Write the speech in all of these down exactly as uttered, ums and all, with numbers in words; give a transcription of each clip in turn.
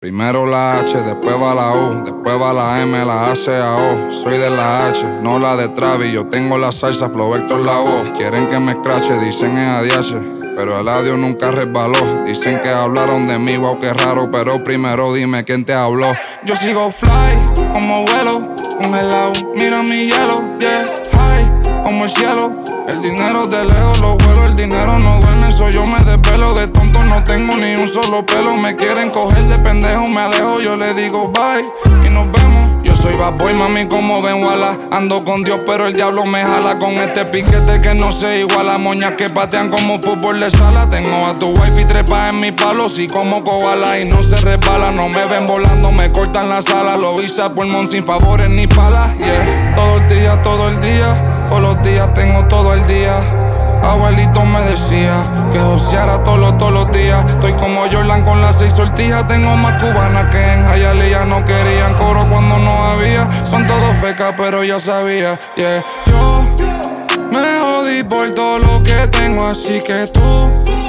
Primero la H, después va la U, después va la M, la A, C, A, O. Soy de la H, no la de Travis. Yo tengo la salsa, Flow Héctor la voz. Quieren que me escrache, dicen es A D H, pero el audio nunca resbaló. Dicen que hablaron de mí, wow, qué raro. Pero primero dime quién te habló. Yo sigo fly, como vuelo, congelado. Mira mi hielo, yeah, high, como el cielo. El dinero de lejos lo vuelo, el dinero no duerme, eso yo me desvelo. De tonto no tengo ni un solo pelo. Me quieren coger de pendejo, me alejo. Yo le digo bye y nos vemos. Yo soy bad boy, mami, como ven, wala. Ando con Dios, pero el diablo me jala. Con este piquete que no se iguala. Moñas que patean como fútbol de sala. Tengo a tu wife y trepa en mi palo. Sí como koala y no se resbala. No me ven volando, me cortan la sala. Lo hice a pulmón sin favores ni palas, yeah. Todo el día, todo el día. Todos los días tengo todo el día. Abuelito me decía que joseara todos los, todos los días. Estoy como Jordan con las seis sortijas. Tengo más cubanas que en Hialeah. No querían coro cuando no había. Son todos fecas pero ya sabía, yeah. Yo me jodí por todo lo que tengo, así que tú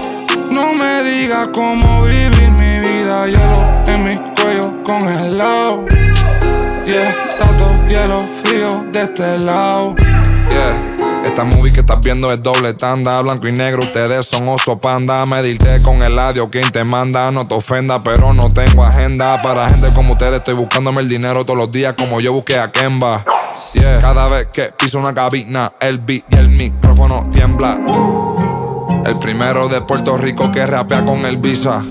no me digas cómo vivir mi vida. Hielo en mi cuello congelado, yeah. Tanto hielo frío de este lado, yeah. Esta movie que estás viendo es doble tanda. Blanco y negro, ustedes son oso panda. Medirte con el audio, quien te manda. No te ofenda, pero no tengo agenda. Para gente como ustedes estoy buscándome el dinero todos los días, como yo busqué a Kemba, yeah. Cada vez que piso una cabina, el beat y el micrófono tiembla. El primero de Puerto Rico que rapea con el Visa.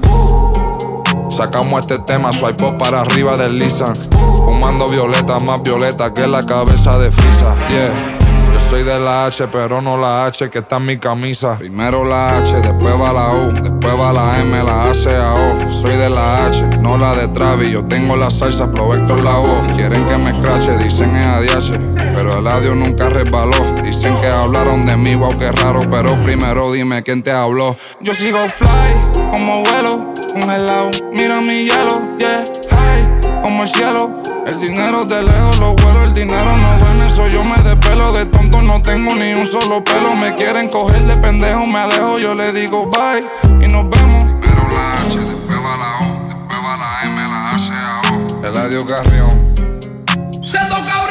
Sacamos este tema, swipe up para arriba del Lisan. Fumando violeta, más violeta que la cabeza de Frisa, yeah. Yo soy de la H, pero no la H que está en mi camisa. Primero la H, después va la U, después va la M, la A, C, A, O. Soy de la H, no la de Travis. Yo tengo la salsa, Flow Héctor la voz. Quieren que me escrache, dicen es A D H, pero el audio nunca resbaló. Dicen que hablaron de mí, wow, qué raro. Pero primero dime quién te habló. Yo sigo fly, como vuelo, congelado. Mira mi hielo, yeah, high, como el cielo. El dinero de lejos lo vuelo, el dinero no duerme, eso yo me desvelo. De tonto no tengo ni un solo pelo. Me quieren coger de pendejo, me alejo. Yo le digo bye y nos vemos. Primero la H, después va la U, después va la M, la A, C, A, O. Eladio Carrión. Se toca